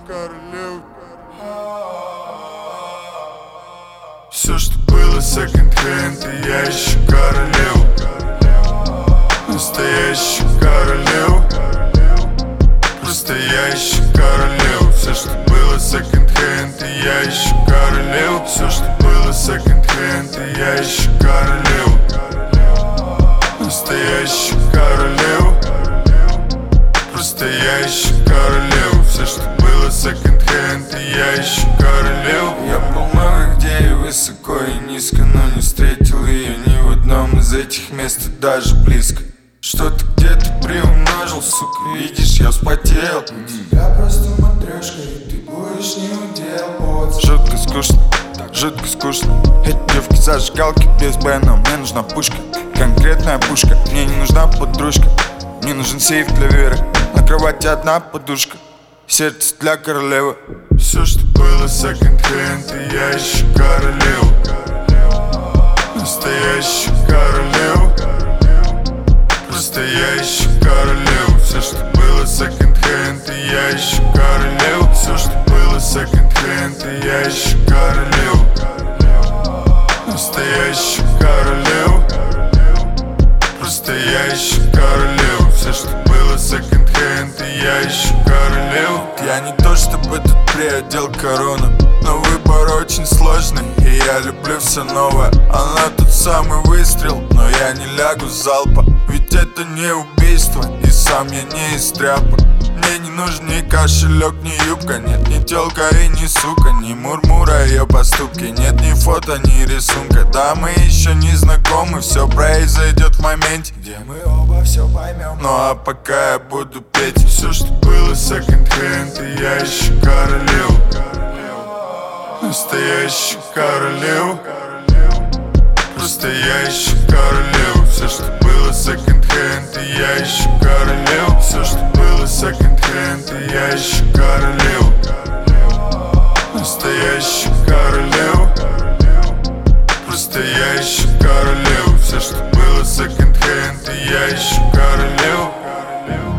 Все, что было секонд-хенд, и я ищу королеву. Настоящую королеву. Просто я ищу королеву. Все, что было секонд-хенд, и я ищу королеву. Все, что было секонд-хенд, и я ищу королеву. Настоящую королеву. Просто я ищу королеву. Все, что было секонд-хенд, и я ищу королеву. Я был много где и высоко и низко, но не встретил ее ни в одном из этих мест, и даже близко. Что-то где-то приумножил, сука, видишь, я вспотел. У тебя просто матрешка, и ты будешь не удел. Жутко скучно, жутко скучно. Эти девки зажигалки без бена, мне нужна пушка. Конкретная пушка, мне не нужна подружка. Мне нужен сейф для веры, на кровати одна подушка. Сердце для королевы. Все, что было секонд-хенд, и я ищу королеву. Настоящую королеву. Просто я ищу королеву. Все, что было секонд-хенд, и я ищу королеву. Все, что было секонд-хенд, и я ищу королеву. Настоящую королеву. Просто я ищу королеву. Все, что было секонд-хенд, и я ищу королеву. Я не то чтобы этот приодел корону, но выбор очень сложный, и я люблю все новое. Она тот самый выстрел, но я не лягу с залпа. Ведь это не убийство, и сам я не из тряпок. Мне не нужен ни кошелек, ни юбка. Нет, ни тёлка и ни сука. Ни мурмура ее поступки. Нет ни фото, ни рисунка. Да, мы еще не знакомы. Все произойдет в моменте, где мы оба все поймем. Ну а пока я буду петь. Все, что было секонд-хенд, и я ищу королеву. Настоящую королеву. Просто я ищу королеву. Все, что было секонд-хенд, и я ищу королеву. Все, что было секонд-хенд, и я ищу королеву. Настоящую королеву. Просто я ищу королеву. Все, что было секонд-хенд, и я ищу королеву.